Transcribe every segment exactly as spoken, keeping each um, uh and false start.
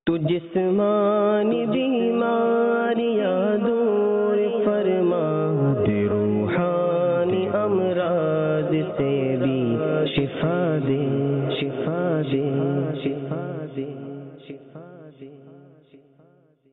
تو جسمانی بیماریاں دور فرما دے، روحانی امراض سے بھی شفا دے، شفا دے، شفا دے، شفا دے، شفا دے۔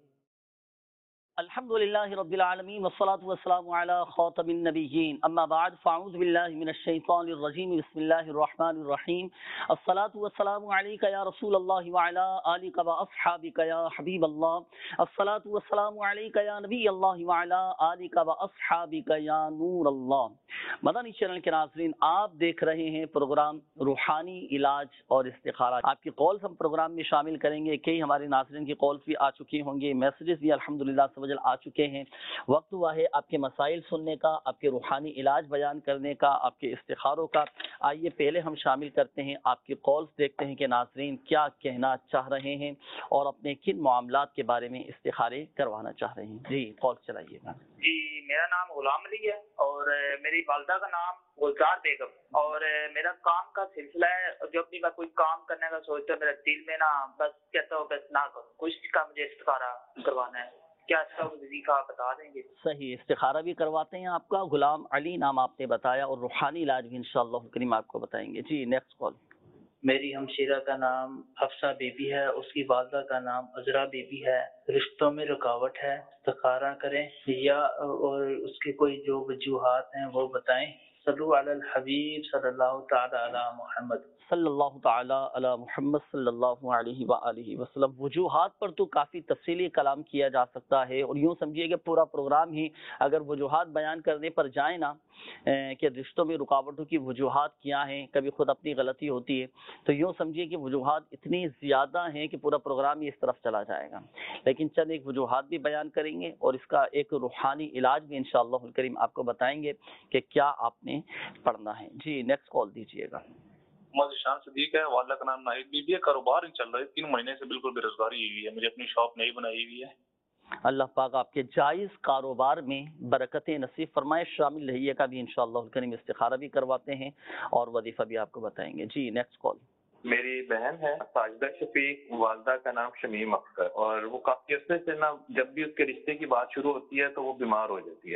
الحمدللہ رب العالمین والصلاة والسلام علی خاتم النبیین، اما بعد فاعوذ باللہ من الشیطان الرجیم، بسم اللہ الرحمن الرحیم۔ الصلاة والسلام علیک یا رسول اللہ وعلی آلک واصحابک یا حبیب اللہ۔ الصلاة والسلام علیک یا نبی اللہ وعلی آلک واصحابک یا نور اللہ۔ مدنی چینل کے ناظرین، آپ دیکھ رہے ہیں پروگرام روحانی علاج اور استخارہ۔ آپ کی کالز ہم پروگرام میں شامل کریں گے، کئی ہمارے ناظرین کی کالز بھی آ چکی ہوں گے، میسیجز بھی الحمدللہ سوجل آ چکے ہیں۔ وقت ہوا ہے آپ کے مسائل سننے کا، آپ کے روحانی علاج بیان کرنے کا، آپ کے استخاروں کا۔ آئیے پہلے ہم شامل کرتے ہیں آپ کی کالز، دیکھتے ہیں کہ ناظرین کیا کہنا چاہ رہے ہیں اور اپنے کن معاملات کے بارے میں استخارے کروانا چاہ رہے ہیں۔ جی کال چلائیے گا۔ جی میرا نام غلام علی ہے اور میری والدہ کا نام گلزار بیگم، اور میرا کام کا سلسلہ ہے، جب بھی میں کوئی کام کرنے کا سوچتا ہوں میرے دل میں نا بس کہتا ہوں بس نہ کروں، کچھ کا مجھے استخارہ کروانا ہے، کیا اس کا وظیفہ بتا دیں گے؟ صحیح، استخارہ بھی کرواتے ہیں آپ کا، غلام علی نام آپ نے بتایا، اور روحانی علاج بھی انشاءاللہ کریم آپ کو بتائیں گے۔ جی نیکسٹ کال۔ میری ہمشیرہ کا نام حفصہ بی بی ہے، اس کی والدہ کا نام عذرا بی بی ہے، رشتوں میں رکاوٹ ہے، استخارہ کریں یا اور اس کے کوئی جو وجوہات ہیں وہ بتائیں۔ صلو علی الحبیب صلی اللہ تعالی علی محمد صلی اللہ تعالی علی محمد صلی اللہ علیہ وآلہ وسلم۔ وجوہات پر تو کافی تفصیلی کلام کیا جا سکتا ہے، اور یوں سمجھیے کہ پورا پروگرام ہی اگر وجوہات بیان کرنے پر جائیں نا کہ رشتوں میں رکاوٹوں کی وجوہات کیا ہیں، کبھی خود اپنی غلطی ہوتی ہے، تو یوں سمجھیے کہ وجوہات اتنی زیادہ ہیں کہ پورا پروگرام ہی اس طرف چلا جائے گا، لیکن چند ایک وجوہات بھی بیان کریں گے اور اس کا ایک روحانی علاج بھی انشاءاللہ الکریم آپ کو بتائیں گے کہ کیا آپ نے پڑھنا ہے۔ جی نیکسٹ کال دیجیے گا۔ محمد شان صدیق ہے، والدہ کا نام ناہید بی بی ہے، کاروبار نہیں چل رہا ہے، تین مہینے سے بالکل بے روزگاری ہوئی ہے، مجھے اپنی شاپ نہیں بنائی ہوئی ہے۔ اللہ پاک آپ کے جائز کاروبار میں برکتیں نصیب فرمائے، شامل رہیے گا بھی انشاءاللہ الکریم، استخارہ بھی کرواتے ہیں اور وظیفہ بھی آپ کو بتائیں گے۔ جی نیکسٹ کال۔ میری بہن ہے ساجدہ شفیق، والدہ کا نام شمیم اختر، اور وہ کافی عرصے سے نا جب بھی اس کے رشتے کی بات شروع ہوتی ہے تو وہ بیمار ہو جاتی ہے۔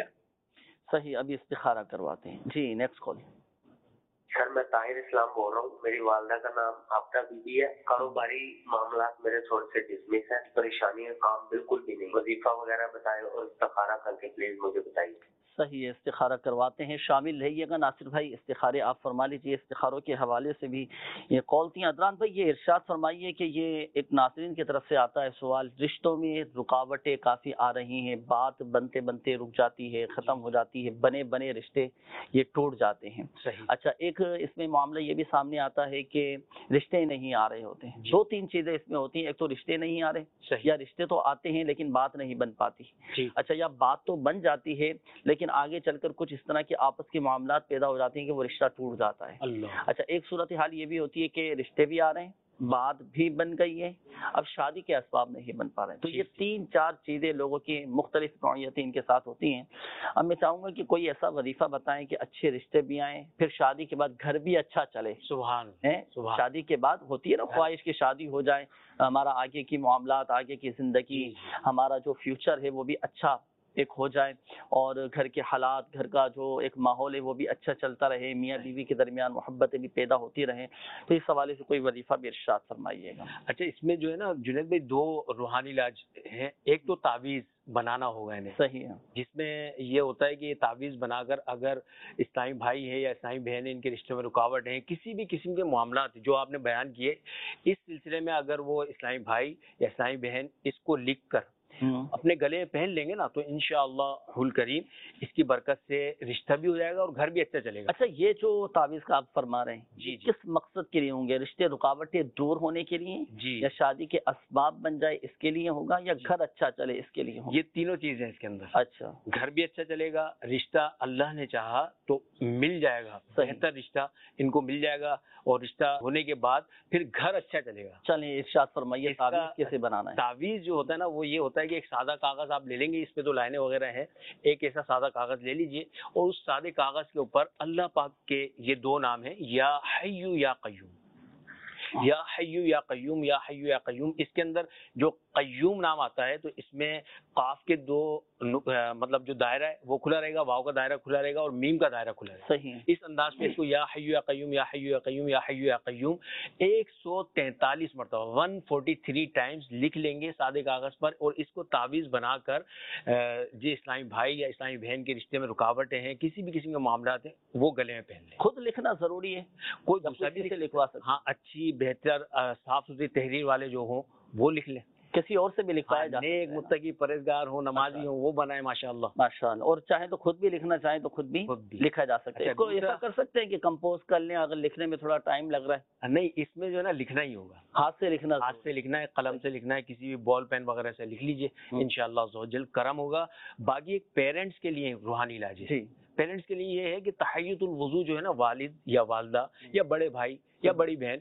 صحیح، ابھی استخارہ کرواتے ہیں۔ جی نیکسٹ کال۔ سر میں طاہر اسلام بول رہا ہوں، میری والدہ کا نام آفتہ بی بی ہے، کاروباری معاملات میرے تھوڑے سے ڈسمس ہے، پریشانی ہے، کام بالکل بھی نہیں، وظیفہ وغیرہ بتائے اور استخارہ کر کے پلیز مجھے بتائیے۔ صحیح ہے، استخارہ کرواتے ہیں، شامل رہیے گا۔ ناصر بھائی استخارے آپ فرما لیجیے، استخاروں کے حوالے سے بھی یہ کال تھی۔ ادران بھائی یہ ارشاد فرمائیے کہ یہ ایک ناظرین کی طرف سے آتا ہے سوال، رشتوں میں رکاوٹیں کافی آ رہی ہیں، بات بنتے بنتے رک جاتی ہے، ختم ہو جاتی ہے، بنے بنے رشتے یہ ٹوٹ جاتے ہیں۔ صحیح۔ اچھا، ایک اس میں معاملہ یہ بھی سامنے آتا ہے کہ رشتے نہیں آ رہے ہوتے ہیں، دو تین چیزیں اس میں ہوتی ہیں، ایک تو رشتے نہیں آ رہے، یا رشتے تو آتے ہیں لیکن بات نہیں بن پاتی۔ اچھا، یا بات تو بن جاتی ہے لیکن آگے چل کر کچھ اس طرح کے آپس کے معاملات پیدا ہو جاتے ہیں کہ وہ رشتہ ٹوٹ جاتا ہے۔ اللہ۔ اچھا، ایک صورتحال یہ بھی ہوتی ہے کہ رشتے بھی آ رہے ہیں، بات بھی بن گئی ہے، اب شادی کے اسباب نہیں بن پا رہے ہیں، تو یہ تین چار چیزیں لوگوں کی مختلف نوعیتیں ان کے ساتھ ہوتی ہیں۔ اب میں چاہوں گا کہ کوئی ایسا وظیفہ بتائیں کہ اچھے رشتے بھی آئیں، پھر شادی کے بعد گھر بھی اچھا چلے۔ سبحان سبحان۔ شادی کے بعد ہوتی ہے نا خواہش کی شادی ہو جائے، ہمارا آگے کی معاملات، آگے کی زندگی، ہمارا جو فیوچر ہے وہ بھی اچھا ایک ہو جائے، اور گھر کے حالات، گھر کا جو ایک ماحول ہے وہ بھی اچھا چلتا رہے، میاں بیوی کے درمیان محبتیں بھی پیدا ہوتی رہیں، تو اس حوالے سے کوئی وظیفہ بھی ارشاد فرمائیے گا۔ اچھا، اس میں جو ہے نا جنید بھائی دو روحانی علاج ہیں، ایک تو تعویذ بنانا ہوگا انہیں، صحیح ہے، جس میں یہ ہوتا ہے کہ یہ تعویذ بنا کر اگر اسلامی بھائی ہے یا اسلامی بہن ہے، ان کے رشتوں میں رکاوٹ ہیں، کسی بھی قسم کے معاملات جو آپ نے بیان کیے، اس سلسلے میں اگر وہ اسلامی بھائی یا اسلامی بہن اس کو لکھ کر اپنے گلے پہن لیں گے نا، تو انشاءاللہ الکریم اس کی برکت سے رشتہ بھی ہو جائے گا اور گھر بھی اچھا چلے گا۔ اچھا، یہ جو تعویذ کا آپ فرما رہے ہیں جی جی کس مقصد کے لیے ہوں گے؟ رشتے رکاوٹیں دور ہونے کے لیے، جی، یا شادی کے اسباب بن جائے اس کے لیے ہوگا، یا گھر اچھا چلے اس کے لیے ہوگا؟ یہ تینوں چیزیں ہیں اس کے اندر۔ اچھا، گھر بھی اچھا چلے گا، رشتہ اللہ نے چاہا تو مل جائے گا، بہتر رشتہ ان کو مل جائے گا، اور رشتہ ہونے کے بعد پھر گھر اچھا چلے گا۔ چلیں ارشاد فرمائیے تعویذ کیسے بنانا ہے؟ تعویذ جو ہوتا ہے نا وہ یہ ہوتا ہے کہ ایک سادہ کاغذ آپ لے لیں گے، اس پہ تو لائنیں وغیرہ ہیں، ایک ایسا سادہ کاغذ لے لیجئے، اور اس سادے کاغذ کے اوپر اللہ پاک کے یہ دو نام ہیں، یا حی یا قیوم، یا حیو یا قیوم یا حیو یا قیوم. اس کے اندر جو قیوم نام آتا ہے تو اس میں قاف کے دو مطلب جو دائرہ ہے وہ کھلا رہے گا, واو کا دائرہ کھلا رہے گا اور میم کا دائرہ کھلا رہے گا. صحیح. اس انداز پہ اس کو یا حیو یا قیوم یا حیو یا قیوم یا حیو یا قیوم ایک سو تینتالیس مرتبہ ون فورٹی تھری ٹائمز لکھ لیں گے سادے کاغذ پر, اور اس کو تعویذ بنا کر جو اسلامی بھائی یا اسلامی بہن کے رشتے میں رکاوٹیں ہیں, کسی بھی قسم کے معاملات ہیں, وہ گلے میں پہن لیں. خود لکھنا ضروری ہے, کوئی دوسرا بھی سے لکھوا سکتے. ہاں, اچھی بہتر صاف ستھری تحریر والے جو ہوں وہ لکھ لیں, کسی اور سے بھی لکھوایا جا نیک متقی پرہیزگار ہوں, نمازی ہوں, وہ بنائے ماشاءاللہ ماشاءاللہ. اور چاہے تو خود بھی لکھنا چاہیں تو خود بھی لکھا جا سکتا ہے. اس کو ایسا کر سکتے ہیں کہ کمپوز کر لیں اگر لکھنے میں تھوڑا ٹائم لگ رہا ہے. نہیں, اس میں جو ہے نا لکھنا ہی ہوگا, ہاتھ سے لکھنا, ہاتھ سے لکھنا ہے, قلم سے لکھنا ہے, کسی بھی بال پین وغیرہ سے لکھ لیجئے, انشاءاللہ عز و جل کرم ہوگا. باقی ایک پیرنٹس کے لیے روحانی علاج ہے. پیرنٹس کے لیے یہ ہے کہ تحیۃ الوضو جو ہے نا, والد یا والدہ یا بڑے بھائی یا بڑی بہن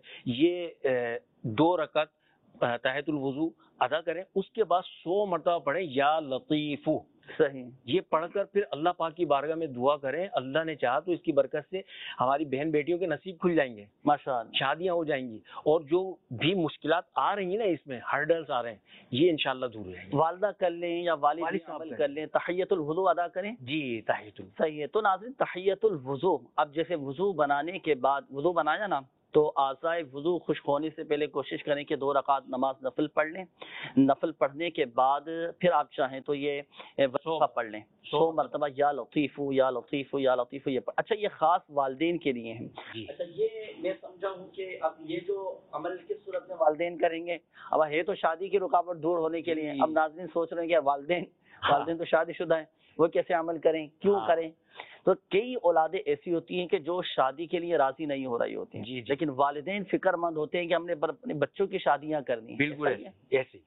یہ دو رکعت تحیۃ الوضو ادا کریں, اس کے بعد سو مرتبہ پڑھیں یا لطیف. صحیح. یہ پڑھ کر پھر اللہ پاک کی بارگاہ میں دعا کریں, اللہ نے چاہا تو اس کی برکت سے ہماری بہن بیٹیوں کے نصیب کھل جائیں گے ماشاءاللہ, شادیاں ہو جائیں گی, اور جو بھی مشکلات آ رہی ہیں نا اس میں ہرڈلز آ رہے ہیں, یہ انشاءاللہ دور ہو جائیں گے. والدہ کر لیں یا والد عمل کر لیں, تحیۃ الوضو ادا کریں. جی تحیۃ الوضو. صحیح ہے. تو ناظرین تحیۃ الوضو, اب جیسے وضو بنانے کے بعد وضو بنایا نا, تو اعضائے وضو خشک ہونے سے پہلے کوشش کریں کہ دو رکعت نماز نفل پڑھ لیں. نفل پڑھنے کے بعد پھر آپ چاہیں تو یہ وظیفہ پڑھ لیں سو مرتبہ یا لطیف یا لطیف یا لطیف. یہ اچھا, یہ خاص والدین کے لیے ہیں. اچھا, یہ میں سمجھا ہوں کہ اب یہ جو عمل کس صورت میں والدین کریں گے, اب ہے تو شادی کی رکاوٹ دور ہونے کے لیے. اب ناظرین سوچ رہے ہیں کہ والدین والدین تو شادی شدہ ہیں, وہ کیسے عمل کریں, کیوں کریں؟ تو کئی اولادیں ایسی ہوتی ہیں کہ جو شادی کے لیے راضی نہیں ہو رہی ہوتی ہیں, جی جی. لیکن والدین فکر مند ہوتے ہیں کہ ہم نے اپنے بچوں کی شادیاں کرنی. بالکل ایسی.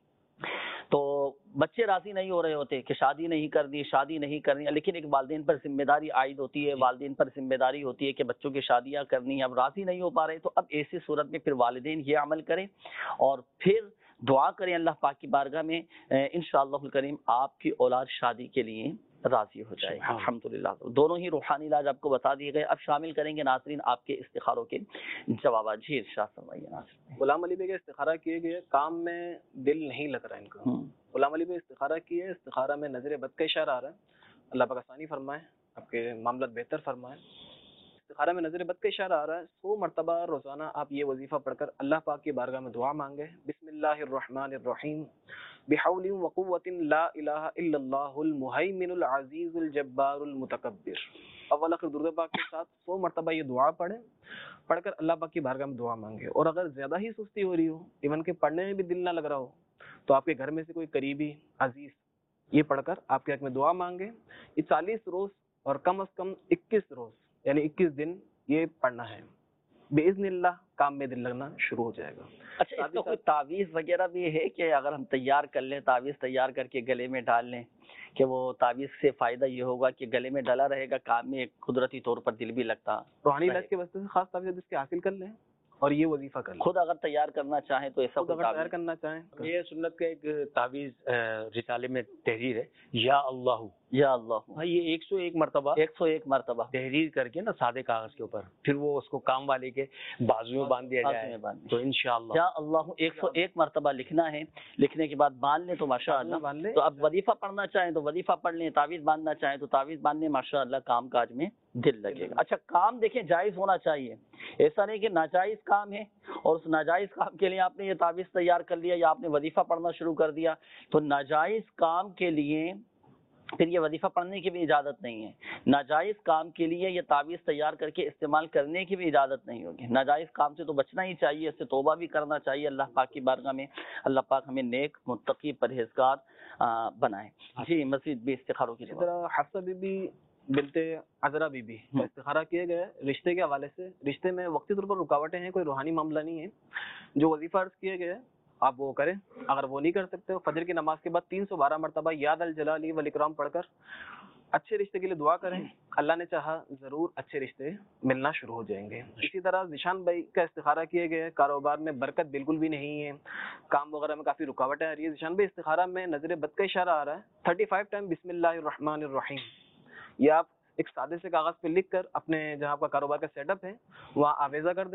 تو بچے راضی نہیں ہو رہے ہوتے کہ شادی نہیں کرنی, شادی نہیں کرنی, لیکن ایک والدین پر ذمہ داری عائد ہوتی ہے, والدین پر ذمہ داری ہوتی ہے کہ بچوں کی شادیاں کرنی ہے, اب راضی نہیں ہو پا رہے. تو اب ایسی صورت میں پھر والدین یہ عمل کریں اور پھر دعا کریں اللہ پاک کی بارگاہ میں, انشاءاللہ الکریم آپ کی اولاد شادی کے لیے راضی ہو جائے. الحمدللہ. دونوں ہی روحانی علاج آپ کو بتا دیے گئے. اب شامل کریں گے ناظرین آپ کے استخاروں کے جوابات. جی ارشاد فرمائیے ناظرین. غلام علی بھائی کا استخارہ کیے گئے, کام میں دل نہیں لگ رہا ان کا. غلام علی بھائی استخارہ کیے, استخارہ میں نظر بد کا اشارہ آ رہا ہے, اللہ پاک آسانی فرمائے, آپ کے معاملات بہتر فرمائے. استخارہ میں نظر بد کا اشارہ آ رہا ہے, سو مرتبہ روزانہ آپ یہ وظیفہ پڑھ کر اللہ پاک کی بارگاہ میں دعا مانگے. بسم اللہ الرحمن الرحیم, بحول وقوت لا الہ الا اللہ المہیمن العزیز الجبار المتکبر. اول آخر درود پاک کے ساتھ سو مرتبہ یہ دعا پڑھیں, پڑھ کر اللہ پاک کی بارگاہ میں دعا مانگے. اور اگر زیادہ ہی سستی ہو رہی ہو, ایون کہ پڑھنے میں بھی دل نہ لگ رہا ہو, تو آپ کے گھر میں سے کوئی قریبی عزیز یہ پڑھ کر آپ کے حق میں دعا مانگے. یہ چالیس روز اور کم از کم اکیس روز یعنی اکیس دن یہ پڑھنا ہے. باذن اللہ کام میں دل لگنا شروع ہو جائے گا. اچھا, اس کا کوئی تعویذ وغیرہ بھی ہے کہ اگر ہم تیار کر لیں, تعویذ تیار کر کے گلے میں ڈال لیں, کہ وہ تعویذ سے فائدہ یہ ہوگا کہ گلے میں ڈلا رہے گا, کام میں قدرتی طور پر دل بھی لگتا. روحانی علاج کے واسطے سے خاص تعویذ اس کے حاصل کر لیں اور یہ وظیفہ کر لیں. خود اگر تیار کرنا چاہیں تو ایسا خود اگر تیار کرنا چاہیں, یہ سنت کا ایک تعویذ رسالے میں تحریر ہے, یا اللہ یا اللہ. ہاں, یہ ایک سو ایک مرتبہ ایک سو ایک مرتبہ تحریر کر کے نا سادے کاغذ کے اوپر, پھر وہ اس کو کام والے کے بازو میں باندھ دیا جائے تو انشاءاللہ یا اللہ ایک سو ایک مرتبہ لکھنا ہے. لکھنے کے بعد باندھ لیں تو ماشاء اللہ. تو اب وظیفہ پڑھنا چاہیں تو وظیفہ پڑھ لیں, تعویذ باندھنا چاہیں تو تعویذ باندھ لیں, ماشاء اللہ کام کاج میں دل لگے گا. اچھا, کام دیکھیں جائز ہونا چاہیے, ایسا نہیں کہ ناجائز کام ہے اور اس ناجائز کام کے لیے آپ نے یہ تعویذ تیار کر لیا یا آپ نے وظیفہ پڑھنا شروع کر دیا. تو ناجائز کام کے لیے پھر یہ وظیفہ پڑھنے کی بھی اجازت نہیں ہے. ناجائز کام کے لیے یہ تعویذ تیار کر کے استعمال کرنے کی بھی اجازت نہیں ہوگی. ناجائز کام سے تو بچنا ہی چاہیے, اس سے توبہ بھی کرنا چاہیے اللہ پاک کی بارگاہ میں. اللہ پاک ہمیں نیک متقی پرہیزگار بنائے. جی مزید بھی استخاروں کی طرح حفصہ بی بی بنت عذرا بی بی استخارہ کیے گئے رشتے کے حوالے سے. رشتے میں وقتی طور پر رکاوٹیں ہیں, کوئی روحانی معاملہ نہیں ہے. جو وظیفہ عرض کیے گئے آپ وہ کریں. اگر وہ نہیں کر سکتے ہو, فجر کی نماز کے بعد تین سو بارہ مرتبہ یاد الجلالی والاکرام پڑھ کر اچھے رشتے کے لیے دعا کریں. اللہ نے چاہا ضرور اچھے رشتے ملنا شروع ہو جائیں گے. اسی طرح ذیشان بھائی کا استخارہ کیے گئے, کاروبار میں برکت بالکل بھی نہیں ہے, کام وغیرہ میں کافی رکاوٹیں آ رہی ہے. ذیشان بھائی استخارہ میں نظر بد کا اشارہ آ رہا ہے. تھرٹی فائیو ٹائم بسم اللہ الرحمن الرحیم یہ آپ ایک سادے سے کاغذ پہ لکھ کر اپنے جہاں آپ کا کاروبار کا سیٹ اپ ہے وہاں آویزہ کر دیں.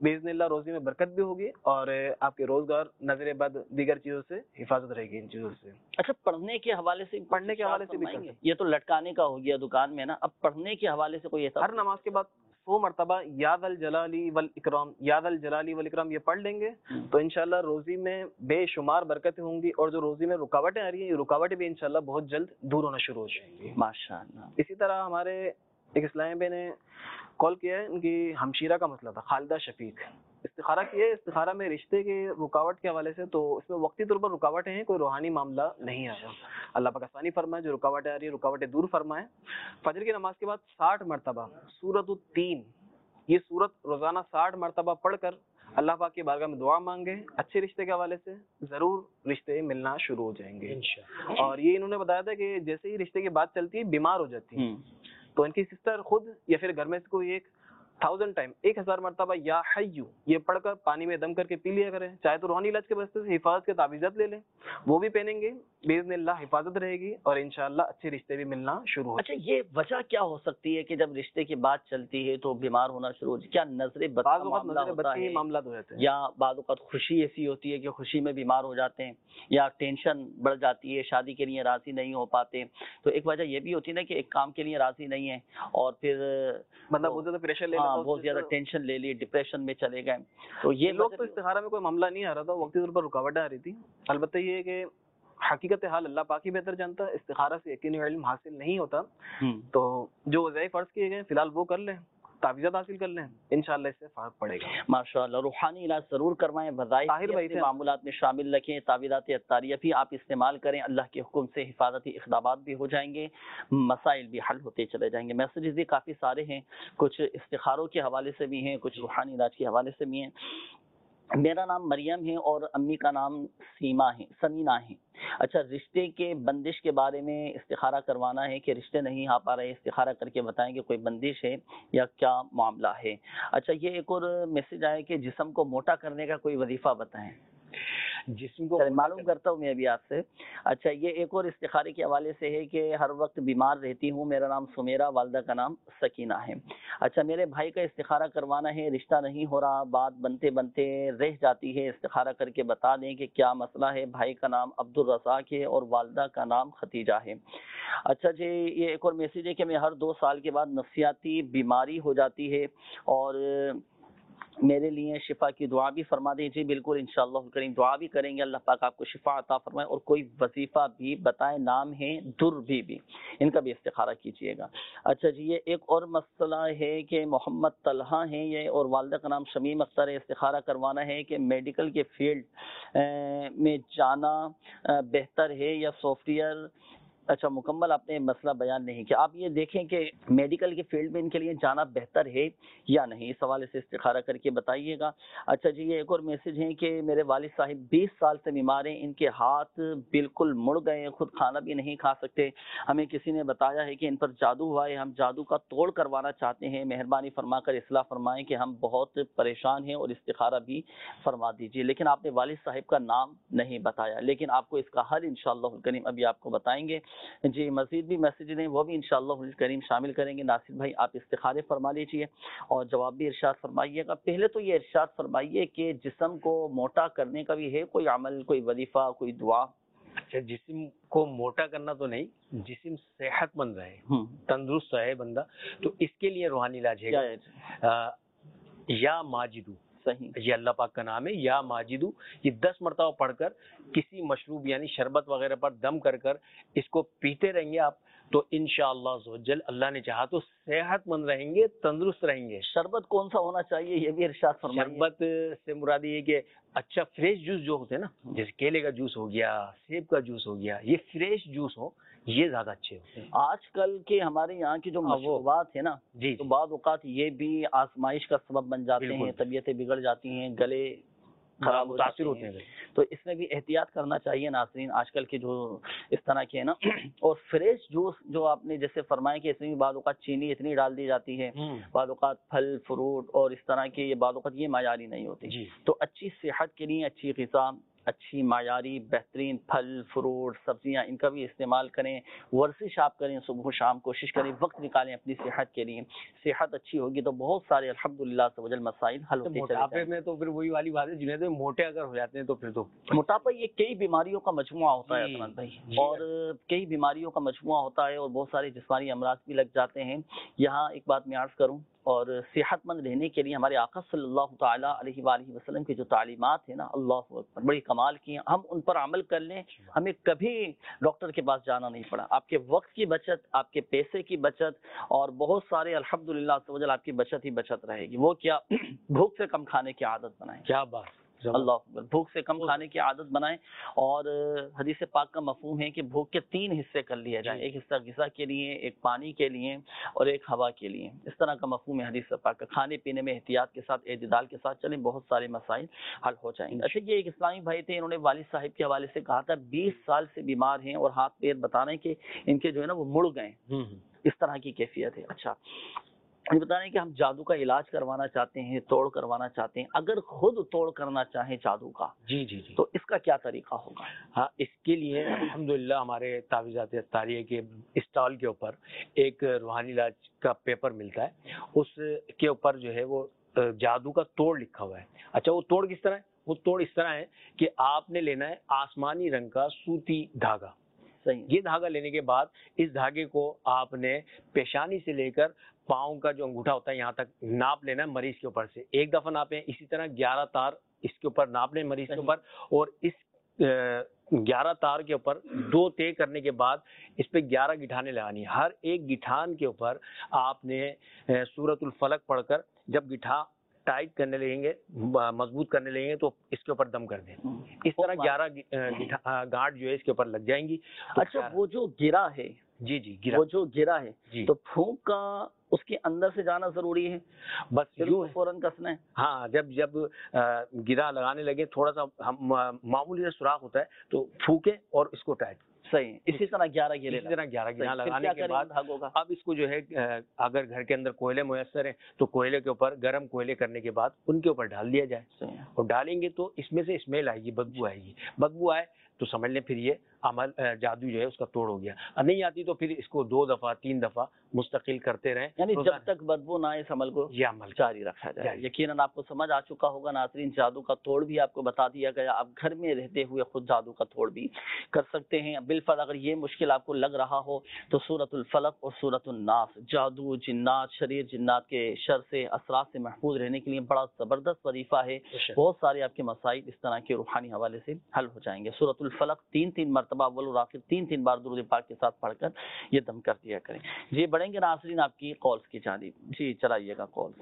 باذن اللہ روزی میں برکت بھی ہوگی اور آپ کے روزگار نظر بد دیگر چیزوں سے حفاظت رہے گی ان چیزوں سے. اچھا پڑھنے کے حوالے سے پڑھنے کے حوالے سے بھی فرمائیں گے؟ یہ تو لٹکانے کا ہو گیا دکان میں نا، اب پڑھنے کے حوالے سے کوئی ایسا ہر نماز کے بعد سو مرتبہ یا ذا الجلالی والاکرام یا ذا الجلالی والاکرام یہ پڑھ لیں گے تو انشاءاللہ روزی میں بے شمار برکتیں ہوں گی، اور جو روزی میں رکاوٹیں آ رہی ہیں یہ رکاوٹیں بھی انشاءاللہ بہت جلد دور ہونا شروع ہو جائیں گی ماشاءاللہ. اسی طرح ہمارے ایک اسلامی بھائی نے کال کیا ہے، ان کی ہمشیرہ کا مسئلہ تھا، خالدہ شفیق، استخارہ کیا ہے. استخارہ میں رشتے کے رکاوٹ کے حوالے سے تو اس میں وقتی طور پر رکاوٹیں ہیں، کوئی روحانی معاملہ نہیں آ رہا. اللہ پاک آسانی فرمائے، جو رکاوٹیں آ رہی ہیں رکاوٹیں دور فرمائے. فجر کی نماز کے بعد ساٹھ مرتبہ سورۃ التین، یہ سورت روزانہ ساٹھ مرتبہ پڑھ کر اللہ پاک کی بارگاہ میں دعا مانگے، اچھے رشتے کے حوالے سے ضرور رشتے ملنا شروع ہو جائیں گے. اور یہ انہوں نے بتایا تھا کہ جیسے ہی رشتے کی بات چلتی ہے بیمار ہو جاتی ہے تو ان کی سسٹر خود یا پھر گھر میں سے کوئی ایک تھاؤزینڈ ٹائم ایک ہزار مرتبہ یا حیو یہ پڑھ کر پانی میں دم کر کے پی لیا کریں. چاہے تو روحانی علاج کے واسطے سے حفاظت کے تعویذات لے لیں، وہ بھی پہنیں گے، باذن اللہ حفاظت رہے گی اور انشاءاللہ اچھے رشتے بھی ملنا شروع ہو. اچھا یہ وجہ کیا ہو سکتی ہے کہ جب رشتے کی بات چلتی ہے تو بیمار ہونا شروع ہو جائے؟ کیا نظر بد کا معاملہ ہوتا ہے معاملات ہو جاتے ہیں، یا بعض اوقات خوشی ایسی ہوتی ہے کہ خوشی میں بیمار ہو جاتے ہیں، یا ٹینشن بڑھ جاتی ہے، شادی کے لیے راضی نہیں ہو پاتے؟ تو ایک وجہ یہ بھی ہوتی ہے نا کہ ایک کام کے لیے راضی نہیں ہے اور پھر بندہ بہت زیادہ پریشر لے لیتا ہے، بہت زیادہ ٹینشن لے لی، ڈپریشن میں چلے گئے. تو یہ لوگ تو استخارہ میں کوئی معاملہ نہیں آ رہا تھا، وقتی طور پر رکاوٹیں آ رہی تھی. البتہ یہ ہے کہ حقیقت حال اللہ پاک ہی بہتر جانتا ہے، استخارہ سے یقینی علم حاصل نہیں ہوتا. تو جو وظائف فرض کیے گئے فی الحال وہ کر لیں، تعویذات حاصل کر لیں، انشاءاللہ اس سے فرق پڑے گا. ماشاءاللہ. روحانی علاج ضرور کروائیں، وظائف اپنے معمولات میں شامل رکھیں، تعویذات اطاریہ بھی آپ استعمال کریں، اللہ کے حکم سے حفاظتی اقدامات بھی ہو جائیں گے، مسائل بھی حل ہوتے چلے جائیں گے. میسیجز بھی کافی سارے ہیں، کچھ استخاروں کے حوالے سے بھی ہیں، کچھ روحانی علاج کے حوالے سے بھی ہیں. میرا نام مریم ہے اور امی کا نام سیما ہے، سمینا ہے. اچھا رشتے کے بندش کے بارے میں استخارہ کروانا ہے کہ رشتے نہیں آ پا رہے، استخارہ کر کے بتائیں کہ کوئی بندش ہے یا کیا معاملہ ہے. اچھا یہ ایک اور میسج آیا کہ جسم کو موٹا کرنے کا کوئی وظیفہ بتائیں. جسم کو معلوم کرتا ہوں میں ابھی آپ سے. اچھا یہ ایک اور استخارے کے حوالے سے ہے کہ ہر وقت بیمار رہتی ہوں، میرا نام سمیرہ، والدہ کا نام سکینہ ہے. اچھا میرے بھائی کا استخارہ کروانا ہے، رشتہ نہیں ہو رہا، بات بنتے بنتے رہ جاتی ہے، استخارہ کر کے بتا دیں کہ کیا مسئلہ ہے. بھائی کا نام عبد الرزاق ہے اور والدہ کا نام ختیجہ ہے. اچھا جی یہ ایک اور میسیج ہے کہ میں ہر دو سال کے بعد نفسیاتی بیماری ہو جاتی ہے اور میرے لیے شفا کی دعا بھی فرما دیں. جی بالکل انشاءاللہ کریم دعا بھی کریں گے، اللہ پاک آپ کو شفا عطا فرمائے. اور کوئی وظیفہ بھی بتائیں، نام ہے در بی بی، ان کا بھی استخارہ کیجیے گا. اچھا جی یہ ایک اور مسئلہ ہے کہ محمد طلحہ ہیں یہ اور والدہ کا نام شمیم اختر ہے. استخارہ کروانا ہے کہ میڈیکل کے فیلڈ میں جانا بہتر ہے یا سافٹ ویئر. اچھا مکمل آپ نے مسئلہ بیان نہیں کیا. آپ یہ دیکھیں کہ میڈیکل کے فیلڈ میں ان کے لیے جانا بہتر ہے یا نہیں، اس حوالے سے استخارہ کر کے بتائیے گا. اچھا جی یہ ایک اور میسج ہے کہ میرے والد صاحب بیس سال سے بیمار ہیں، ان کے ہاتھ بالکل مڑ گئے ہیں، خود کھانا بھی نہیں کھا سکتے. ہمیں کسی نے بتایا ہے کہ ان پر جادو ہوا ہے، ہم جادو کا توڑ کروانا چاہتے ہیں، مہربانی فرما کر اصلاح فرمائیں کہ ہم بہت پریشان ہیں اور استخارہ بھی فرما دیجیے. لیکن آپ نے والد صاحب کا نام نہیں بتایا، لیکن آپ کو اس کا حل انشاءاللہ کریم ابھی آپ کو بتائیں گے. جی مزید بھی میسیجز ہیں وہ بھی انشاءاللہ کریم شامل کریں گے. ناصر بھائی آپ استخارے فرما لیجیے اور جواب بھی ارشاد فرمائیے گا. پہلے تو یہ ارشاد فرمائیے کہ جسم کو موٹا کرنے کا بھی ہے کوئی عمل، کوئی وظیفہ، کوئی دعا؟ اچھا جسم کو موٹا کرنا تو نہیں، جسم صحت مند رہے، تندرست رہے بندہ، تو اس کے لیے روحانی علاج ہے یا ماجدو. صحیح، یہ اللہ پاک کا نام ہے یا ماجدو. یہ دس مرتبہ پڑھ کر کسی مشروب یعنی شربت وغیرہ پر دم کر کر اس کو پیتے رہیں گے آپ تو انشاءاللہ عزوجل اللہ نے چاہا تو صحت مند رہیں گے، تندرست رہیں گے. شربت کون سا ہونا چاہیے یہ بھی ارشاد فرمائیے. شربت سے مراد یہ کہ اچھا فریش جوس جو ہوتے ہیں نا، جیسے کیلے کا جوس ہو گیا، سیب کا جوس ہو گیا، یہ فریش جوس ہو، یہ زیادہ اچھے ہوتے ہیں. آج کل کے ہمارے یہاں کی جو مشروبات ہیں نا جی تو بعض اوقات یہ بھی آزمائش کا سبب بن جاتے ہیں، طبیعتیں بگڑ جاتی ہیں، گلے خراب متاثر ہوتے ہیں. تو اس میں بھی احتیاط کرنا چاہیے ناظرین. آج کل کے جو اس طرح کے ہیں نا، اور فریش جوس جو آپ نے جیسے فرمایا کہ اس میں بعض اوقات چینی اتنی ڈال دی جاتی ہے، بعض اوقات پھل فروٹ اور اس طرح کے یہ بعض اوقات یہ معیاری نہیں ہوتی. تو اچھی صحت کے لیے اچھی غذا اچھی معیاری بہترین پھل فروٹ سبزیاں ان کا بھی استعمال کریں. ورزش آپ کریں صبح و شام, کوشش کریں وقت نکالیں اپنی صحت کے لیے. صحت اچھی ہوگی تو بہت سارے الحمدللہ سے وجل مسائل حل ہوتے چلے موٹاپے جائیں گے. میں تو پھر وہی والی بات ہے, جنہیں تو موٹے اگر ہو جاتے ہیں تو پھر تو موٹاپا یہ کئی بیماریوں کا مجموعہ ہوتا ہے جی، عثمان بھائی, جی. اور کئی بیماریوں کا مجموعہ ہوتا ہے اور بہت سارے جسمانی امراض بھی لگ جاتے ہیں. یہاں ایک بات میں عرض کروں, اور صحت مند رہنے کے لیے ہمارے آقا صلی اللہ تعالیٰ علیہ وآلہ وسلم کی جو تعلیمات ہیں نا, اللہ اکبر, بڑی کمال کی ہیں. ہم ان پر عمل کر لیں, ہمیں کبھی ڈاکٹر کے پاس جانا نہیں پڑا. آپ کے وقت کی بچت, آپ کے پیسے کی بچت, اور بہت سارے الحمدللہ سے وجل آپ کی بچت ہی بچت رہے گی. وہ کیا, بھوک سے کم کھانے کی عادت بنائیں. کیا بات, اللہ اکبر, بھوک سے کم کھانے کی عادت بنائیں. اور حدیث پاک کا مفہوم ہے کہ بھوک کے تین حصے کر لیے جائیں, ایک حصہ غذا کے لیے, ایک پانی کے لیے, اور ایک ہوا کے لیے. اس طرح کا مفہوم ہے حدیث پاک کا. کھانے پینے میں احتیاط کے ساتھ, اعتدال کے ساتھ چلیں, بہت سارے مسائل حل ہو جائیں گے. اچھا, یہ ایک اسلامی بھائی تھے, انہوں نے والد صاحب کے حوالے سے کہا تھا بیس سال سے بیمار ہیں اور ہاتھ پیر بتا رہے ہیں کہ ان کے جو ہے نا وہ مڑ گئے, اس طرح کی کیفیت ہے. اچھا, یہ بتا رہے ہیں کہ ہم جادو کا علاج کروانا چاہتے ہیں, توڑ کروانا چاہتے ہیں. اگر خود توڑ کرنا چاہیں جادو کا, جی جی جی, تو اس کا کیا طریقہ ہوگا؟ ہاں, اس کے لیے الحمدللہ ہمارے تعویذات اتاریہ کے اسٹال کے اوپر ایک روحانی علاج کا پیپر ملتا ہے, اس کے اوپر جو ہے وہ جادو کا توڑ لکھا ہوا ہے. اچھا, وہ توڑ کس طرح ہے؟ وہ توڑ اس طرح ہے کہ آپ نے لینا ہے آسمانی رنگ کا سوتی دھاگا. صحیح. یہ دھاگا لینے کے بعد اس دھاگے کو آپ نے پیشانی سے لے کر پاؤں کا جو انگوٹھا ہوتا ہے یہاں تک ناپ لینا ہے مریض کے اوپر سے. ایک دفعہ ناپیں, اسی طرح گیارہ تار اس کے اوپر ناپ لیں مریض کے اوپر, اور اس گیارہ تار کے اوپر دو طے کرنے کے بعد اس پہ گیارہ گٹھانے لگانی. ہر ایک گٹھان کے اوپر آپ نے سورۃ الفلق پڑھ کر جب گٹھا ٹائٹ کرنے لگیں گے, مضبوط کرنے لگیں گے, تو اس کے اوپر دم کر دیں. اس طرح گیارہ گاٹ جو ہے اس کے اوپر لگ جائیں گی. اچھا, وہ جو گرا ہے, جی جی, گرا, وہ جو گرا ہے, جی, تو پھونک کا اس کے اندر سے جانا ضروری ہے, بس یوں فوراً کسنا ہے. ہاں, جب جب گرا لگانے لگے تھوڑا سا معمولی سے سوراخ ہوتا ہے تو پھونکے اور اس کو ٹائٹ. صحیح. اسی طرح گیارہ گرے, اسی طرح گیارہ گرا لگانے کے بعد اب اس کو جو ہے اگر گھر کے اندر کوئلے میسر ہیں تو کوئلے کے اوپر گرم کوئلے کرنے کے بعد ان کے اوپر ڈال دیا جائے, اور ڈالیں گے تو اس میں سے اسمیل آئے گی, بدبو آئے گی. بدبو آئے تو سمجھ لیں پھر یہ عمل جادو جو ہے اس کا توڑ ہو گیا. نہیں آتی تو پھر اس کو دو دفعہ تین دفعہ مستقل کرتے رہیں, یعنی جب تک بدبو نہ آئے اس عمل کو یہ عمل جاری رکھا جائے. یقیناً آپ کو سمجھ آ چکا ہوگا ناظرین, جادو کا توڑ بھی آپ کو بتا دیا گیا. آپ گھر میں رہتے ہوئے خود جادو کا توڑ بھی کر سکتے ہیں. بالفرض اگر یہ مشکل آپ کو لگ رہا ہو تو سورۃ الفلق اور سورۃ الناس, جادو جنات شریر جنات کے شر سے اثرات سے محفوظ رہنے کے لیے بڑا زبردست وظیفہ ہے. بہت سارے آپ کے مسائل اس طرح کے روحانی حوالے سے حل ہو جائیں گے. سورۃ الفلق تین تین مرتبہ اول اور آخر تین تین بار درود پاک کے ساتھ پڑھ کر یہ دم کر دیا کریں. جی, بڑھیں گے ناظرین آپ کی کالز کی جانب. جی, چلائیے گا کال.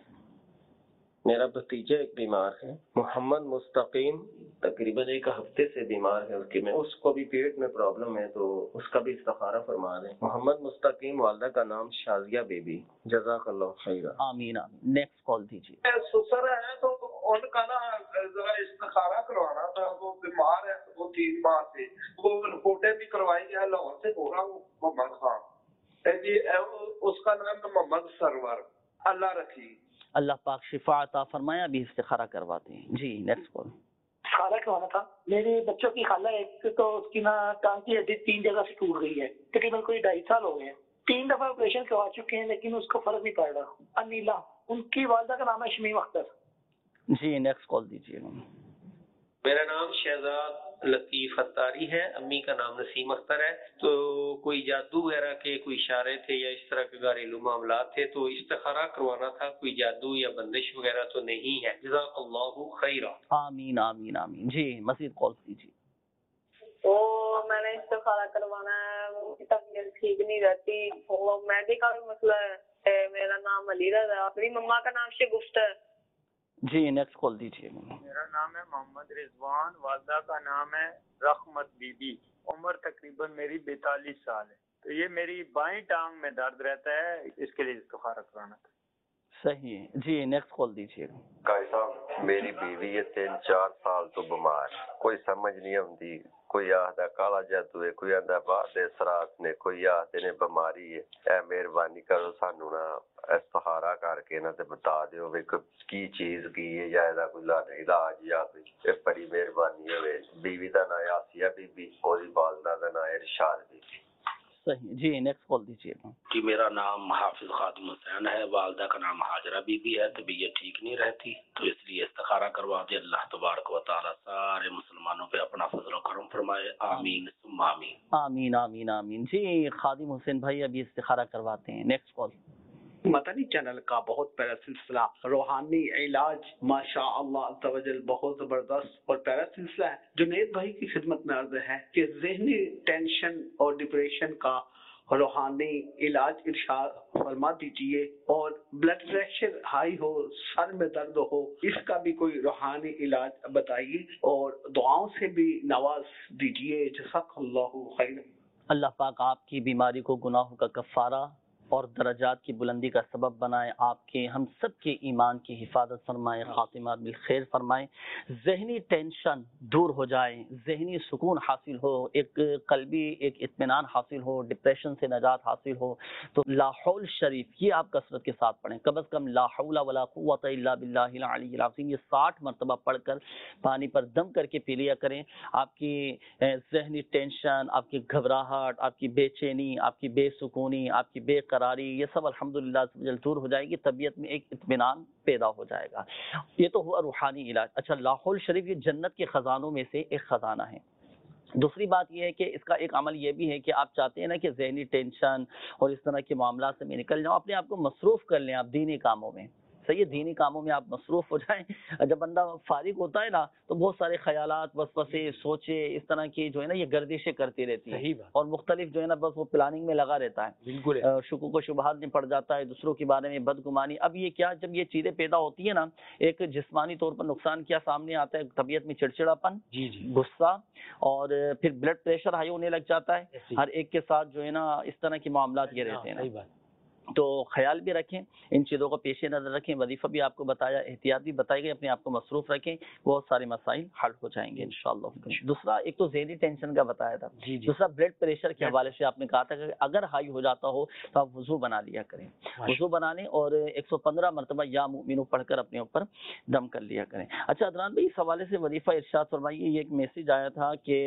میرا بھتیجا ایک بیمار ہے, محمد مستقیم, تقریباً ایک ہفتے سے بیمار ہے. اس کی میں اس کو بھی پیٹ میں پرابلم ہے, تو اس کا بھی استخارہ فرما دیں. محمد مستقیم, والدہ کا نام شازیہ بی بی, جزاک اللہ خیر. آمین آمین. نیکسٹ کال دیجیے. سسر ہے تو ان کا نا ذرا استخارہ کروانا تھا, وہ بیمار ہے وہ تین ماہ سے, وہ رپورٹیں بھی کروائی ہیں. لاہور سے بول رہا ہوں محمد خان جی, اس کا نام ہے محمد سرور, اللہ رکھی. اللہ پاک شفا عطا فرمایا, بھی استخارہ کرواتے ہیں. جی, نیکسٹ کال. استخارہ کروانا تھا. میرے بچوں کی خالہ ایک تو اس کی نا ٹانگ کی ہڈی تین جگہ سے ٹوٹ گئی ہے, تقریباً کوئی ڈھائی سال ہو گئے ہیں. تین دفعہ آپریشن کروا چکے ہیں لیکن اس کو فرق نہیں پڑ رہا. انیلا, ان کی والدہ کا نام ہے شمیم اختر. جی, نیکسٹ کال دیجیے. میرا نام شہزاد لطیف اتاری ہے, امی کا نام نسیم اختر ہے. تو کوئی جادو وغیرہ کے کوئی اشارے تھے یا اس طرح کے گھریلو معاملات تھے, تو استخارہ کروانا تھا. کوئی جادو یا بندش وغیرہ تو نہیں ہے, جزاک اللہ خیرہ. آمین آمین آمین. جی, مزید کال دیجیے. وہ میں نے استخارہ کروانا ہے, طبیعت ٹھیک نہیں رہتی, وہ میڈیکل مسئلہ ہے. میرا نام علی رضا, اپنی مما کا نام شگفت ہے. جی, نیکسٹ کال دیجیے. میرا نام ہے محمد رضوان, والدہ کا نام ہے رحمت بی بی, عمر تقریباً میری بیتالیس سال ہے. تو یہ میری بائیں ٹانگ میں درد رہتا ہے, اس کے لیے استخارہ کرانا تھا. صحیح ہے جی، نیکسٹ کال دیجیے. قاری صاحب میری بیوی ہے تین چار سال تو بیمار، کوئی سمجھ نہیں آتی، کوئی آخدا کالا جادو ہے، کوئی آخدا باہر دے اثرات نے، کوئی آخدے نے بیماری ہے. اے مہربانی کرو سانو نا استخارہ کر کے نا تے بتا دیو وی کی چیز کی ہے یا ایدا کوئی علاج یا کوئی، اے بڑی مہربانی ہوئے. بیوی دا نام ہے آسیہ بی بی، اور والدہ دا نام ہے ارشاد بی بی. صحیح جی، نیکسٹ کال دیجیے. جی میرا نام حافظ خادم حسین ہے، والدہ کا نام ہاجرہ بی بی ہے. طبیعت ٹھیک نہیں رہتی تو اس لیے استخارہ کروا دے. اللہ تبارک و تعالیٰ سارے مسلمانوں پہ اپنا فضل و کرم فرمائے. آمین ثم آمین. آمین آمین آمین. جی خادم حسین بھائی ابھی استخارہ کرواتے ہیں. Next call. مدنی چینل کا بہت پیارا سلسلہ روحانی علاج ماشاء اللہ عز و جل بہت زبردست اور پیارا سلسلہ ہے. جنید بھائی کی خدمت میں عرض ہے کہ ذہنی ٹینشن اور ڈپریشن کا روحانی علاج ارشاد فرما دیجیے، اور بلڈ پریشر ہائی ہو، سر میں درد ہو، اس کا بھی کوئی روحانی علاج بتائیے اور دعاؤں سے بھی نواز دیجیے. جزاک اللہ خیر. اللہ پاک آپ کی بیماری کو گناہوں کا کفارہ اور درجات کی بلندی کا سبب بنائے، آپ کے ہم سب کے ایمان کی حفاظت فرمائے، خاتمہ بالخیر فرمائے، ذہنی ٹینشن دور ہو جائے، ذہنی سکون حاصل ہو، ایک قلبی ایک اطمینان حاصل ہو، ڈپریشن سے نجات حاصل ہو. تو لا حول شریف یہ آپ کثرت کے ساتھ پڑھیں، کم از کم لا حول ولا قوت الا باللہ العلی العظیم یہ ساٹھ مرتبہ پڑھ کر پانی پر دم کر کے پی لیا کریں. آپ کی ذہنی ٹینشن، آپ کی گھبراہٹ، آپ کی بے چینی، آپ کی بے سکونی، آپ کی بے یہ سب الحمدللہ دور ہو جائے گی. طبیعت میں ایک اطمینان پیدا ہو جائے گا. یہ تو ہوا روحانی علاج. اچھا لا حول شریف یہ جنت کے خزانوں میں سے ایک خزانہ ہے. دوسری بات یہ ہے کہ اس کا ایک عمل یہ بھی ہے کہ آپ چاہتے ہیں نا کہ ذہنی ٹینشن اور اس طرح کے معاملات سے میں نکل جاؤں، اپنے آپ کو مصروف کر لیں آپ دینی کاموں میں. صحیح، دینی کاموں میں آپ مصروف ہو جائیں. جب بندہ فارغ ہوتا ہے نا تو بہت سارے خیالات، وسوسے، سوچے اس طرح کی جو ہے نا یہ گردشیں کرتی رہتی ہیں اور مختلف جو ہے نا بس وہ پلاننگ میں لگا رہتا ہے. بالکل شکوک و شبہات میں پڑ جاتا ہے، دوسروں کے بارے میں بدگمانی. اب یہ کیا جب یہ چیزیں پیدا ہوتی ہیں نا، ایک جسمانی طور پر نقصان کیا سامنے آتا ہے، طبیعت میں چڑچڑاپن، جی جی غصہ، اور پھر بلڈ پریشر ہائی ہونے لگ جاتا ہے. ہر ایک کے ساتھ جو ہے نا اس طرح کے معاملات یہ رہتے ہیں. تو خیال بھی رکھیں، ان چیزوں کو پیش نظر رکھیں. وظیفہ بھی آپ کو بتایا، احتیاط بھی بتائی گئی، اپنے آپ کو مصروف رکھیں، بہت سارے مسائل حل ہو جائیں گے انشاءاللہ. دوسرا ایک تو ذہنی ٹینشن کا بتایا تھا، دوسرا بلڈ پریشر کے حوالے سے آپ نے کہا تھا کہ اگر ہائی ہو جاتا ہو تو آپ وضو بنا لیا کریں. وضو بنانے اور ایک سو پندرہ مرتبہ یا مومنو پڑھ کر اپنے اوپر دم کر لیا کریں. اچھا عدنان بھائی اس حوالے سے وظیفہ ارشاد فرمائیے. یہ ایک میسج آیا تھا کہ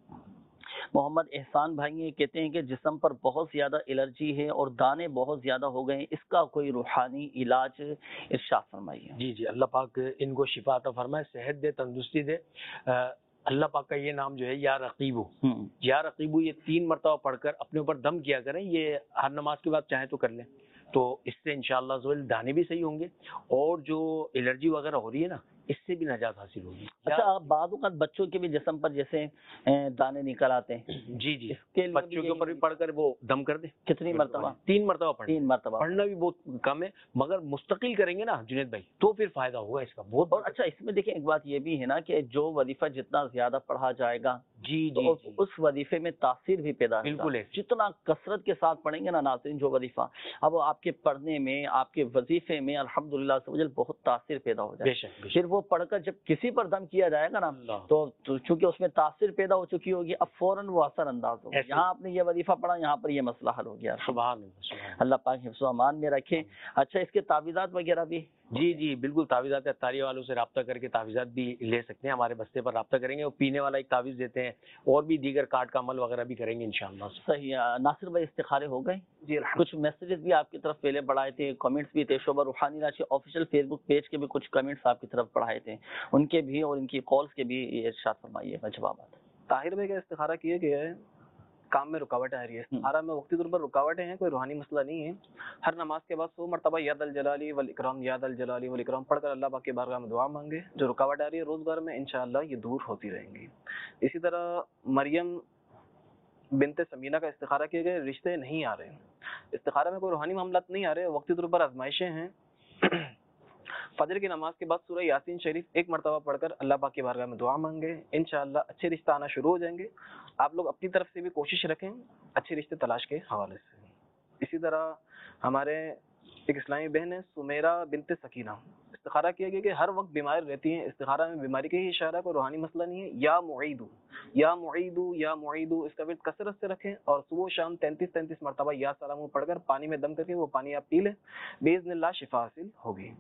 محمد احسان بھائی یہ کہتے ہیں کہ جسم پر بہت زیادہ الرجی ہے اور دانے بہت زیادہ ہو گئے ہیں، اس کا کوئی روحانی علاج ارشاد فرمائیے. جی جی اللہ پاک ان کو شفا عطا فرمائے، صحت دے، تندرستی دے. اللہ پاک کا یہ نام جو ہے یا رقیبو، یا رقیبو یہ تین مرتبہ پڑھ کر اپنے اوپر دم کیا کریں. یہ ہر نماز کے بعد چاہیں تو کر لیں، تو اس سے انشاءاللہ دانے بھی صحیح ہوں گے اور جو الرجی وغیرہ ہو رہی ہے نا اس سے بھی نجات حاصل ہوگی. اچھا بعض اوقات بچوں کے بھی جسم پر جیسے دانے نکل آتے ہیں، جی جی اس کے بچوں کے اوپر بھی پڑھ کر وہ دم کر دیں. کتنی مرتبہ؟ تین مرتبہ پڑھ تین مرتبہ پڑھنا بھی بہت کم ہے، مگر مستقل کریں گے نا جنید بھائی تو پھر فائدہ ہوگا اس کا بہت. اور اچھا اس میں دیکھیں ایک بات یہ بھی ہے نا کہ جو وظیفہ جتنا زیادہ پڑھا جائے گا جی جی اس وظیفے میں تاثیر بھی پیدا ہوگا. بالکل ہے، جتنا کثرت کے ساتھ پڑھیں گے نا ناظرین جو وظیفہ، اب آپ کے پڑھنے میں، آپ کے وظیفے میں الحمدللہ بہت تاثیر پیدا ہو جائے. پھر وہ پڑھ کر جب کسی پر دم کیا جائے گا نا تو چونکہ اس میں تاثیر پیدا ہو چکی ہوگی، اب فوراً وہ اثر انداز ہوگا. یہاں آپ نے یہ وظیفہ پڑھا، یہاں پر یہ مسئلہ حل ہو گیا. سبحان اللہ، اللہ پاک حفظ و امان میں رکھے. اچھا اس کے تعویذات وغیرہ بھی؟ جی جی بالکل، تعویذات اتاریہ والوں سے رابطہ کر کے تعویذات بھی لے سکتے ہیں، ہمارے بستے پر رابطہ کریں گے، وہ پینے والا ایک تعویذ دیتے ہیں اور بھی دیگر کارڈ کا عمل وغیرہ بھی کریں گے انشاءاللہ. صحیح. ناصر بھائی استخارے ہو گئے؟ جی کچھ میسیجز بھی آپ کی طرف پہلے بڑھائے تھے، کمنٹس بھی تھے. شعبہ روحانی علاج آفیشیل فیس بک پیج کے بھی کچھ کمنٹس آپ کی طرف بڑھائے تھے، ان کے بھی اور ان کی کالز کے بھی ارشاد فرمائیے جوابات. طاہر بھائی کا استخارہ کیا گیا ہے، کام میں رکاوٹیں آ رہی ہے. استخارہ میں وقتی طور پر رکاوٹیں ہیں، کوئی روحانی مسئلہ نہیں ہے. ہر نماز کے بعد سو مرتبہ یا ذل جلالی والاکرام، یا ذل جلالی والاکرام پڑھ کر اللہ پاک کی بارگاہ میں دعا مانگے. جو رکاوٹ آ رہی ہے روزگار میں انشاءاللہ یہ دور ہوتی رہیں گی. اسی طرح مریم بنت سمینہ کا استخارہ کیے گئے، رشتے نہیں آ رہے. استخارہ میں کوئی روحانی معاملات نہیں آ رہے، وقتی طور پر آزمائشیں ہیں. فجر کی نماز کے بعد سورہ یاسین شریف ایک مرتبہ پڑھ کر اللہ پاک کی بارگاہ میں دعا مانگے، انشاءاللہ اچھے رشتہ آنا شروع ہو جائیں گے. آپ لوگ اپنی طرف سے بھی کوشش رکھیں اچھے رشتے تلاش کے حوالے سے. اسی طرح ہمارے ایک اسلامی بہن ہے سمیرہ بنت سکینہ، استخارہ کیا گیا کہ ہر وقت بیمار رہتی ہیں، استخارہ میں بیماری کا ہی اشارہ، کوئی روحانی مسئلہ نہیں ہے. یا معیدو یا معیدو یا معیدو اس کا ورد کثرت سے رکھیں اور صبح و شام تینتیس تینتیس مرتبہ یا سلام پڑھ کر پانی میں دم کر کے وہ پانی آپ پی لیں، باذن اللہ شفا حاصل ہوگی.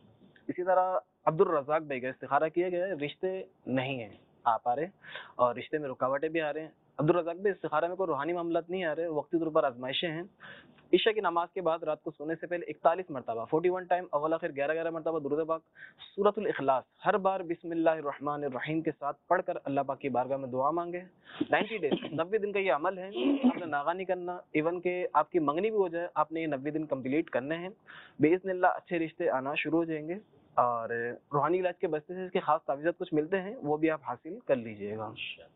اسی طرح عبد الرزاق بھائی کا استخارہ کیا گیا ہے، رشتے نہیں ہیں آ پا رہے اور رشتے میں رکاوٹیں بھی آ رہے ہیں. عبد الرزاق بھائی استخارہ میں کوئی روحانی معاملات نہیں آ رہے، وقتی طور پر آزمائشیں ہیں. عشاء کی نماز کے بعد رات کو سونے سے پہلے اکتالیس مرتبہ فورٹی ون ٹائم اول آخر گیارہ گیارہ مرتبہ درود پاک سورۃ الاخلاص ہر بار بسم اللہ الرحمن الرحیم کے ساتھ پڑھ کر اللہ پاک کی بارگاہ میں دعا مانگے. نائنٹی ڈیز نبے دن کا یہ عمل ہے، آپ نے ناغا نہیں کرنا، ایون کہ آپ کی منگنی بھی ہو جائے آپ نے یہ نبے دن کمپلیٹ کرنے ہیں. باذن اللہ اچھے رشتے آنا شروع ہو جائیں گے اور روحانی علاج کے بستے سے اس کے خاص تعویذات کچھ ملتے ہیں، وہ بھی آپ حاصل کر لیجئے گا.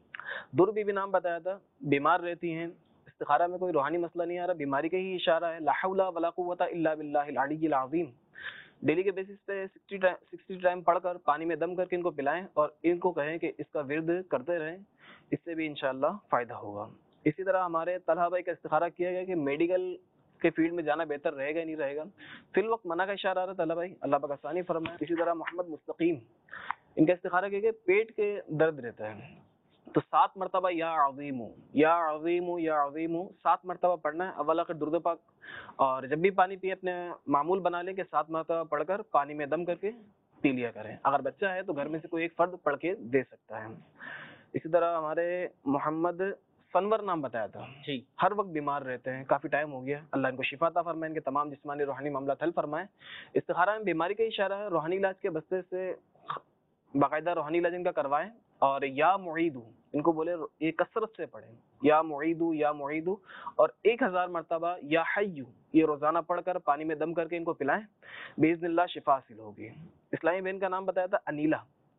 در بی بی نام بتایا تھا، بیمار رہتی ہیں، استخارہ میں کوئی روحانی مسئلہ نہیں آ رہا، بیماری کا ہی اشارہ ہے. لا حول ولا قوت الا باللہ العلی العظیم. ڈیلی کے بیسس پہ سکسٹی ٹائم سکسٹی ٹائم پڑھ کر پانی میں دم کر کے ان کو پلائیں اور ان کو کہیں کہ اس کا ورد کرتے رہیں، اس سے بھی انشاءاللہ فائدہ ہوگا. اسی طرح ہمارے طلحہ بھائی کا استخارہ کیا گیا کہ میڈیکل کے فیلڈ میں جانا بہتر رہے گا نہیں رہے گا، فی الوقت منع کا اشارہ آ رہا ہے طلحہ بھائی، اللہ پاک آسانی فرمائے. اسی طرح محمد مستقیم ان کا استخارہ کیا گیا پیٹ کے درد رہتا ہے تو سات مرتبہ یا عظیم یا عظیم یا عظیم سات مرتبہ پڑھنا ہے اول آخر درود پاک، اور جب بھی پانی پیے اپنے معمول بنا لیں کہ سات مرتبہ پڑھ کر پانی میں دم کر کے پی لیا کریں. اگر بچہ ہے تو گھر میں سے کوئی ایک فرد پڑھ کے دے سکتا ہے. اسی طرح ہمارے محمد فنور نام بتایا تھا، جی ہر وقت بیمار رہتے ہیں، کافی ٹائم ہو گیا، اللہ ان کو شفا عطا فرمائے، ان کے تمام جسمانی روحانی معاملات حل فرمائے. استخارہ میں بیماری کا اشارہ ہے، روحانی علاج کے بستے سے باقاعدہ روحانی علاج ان کا کروائیں. اور یا معیدو ان کو بولے یہ کثرت سے پڑھیں، یا معیدو یا معیدو، اور ایک ہزار مرتبہ یا حیو یہ روزانہ پڑھ کر پانی میں دم کر کے ان کو پلائیں، باذن اللہ شفا حاصل ہوگی. اسلامی بہن کا نام بتایا تھا انیلا،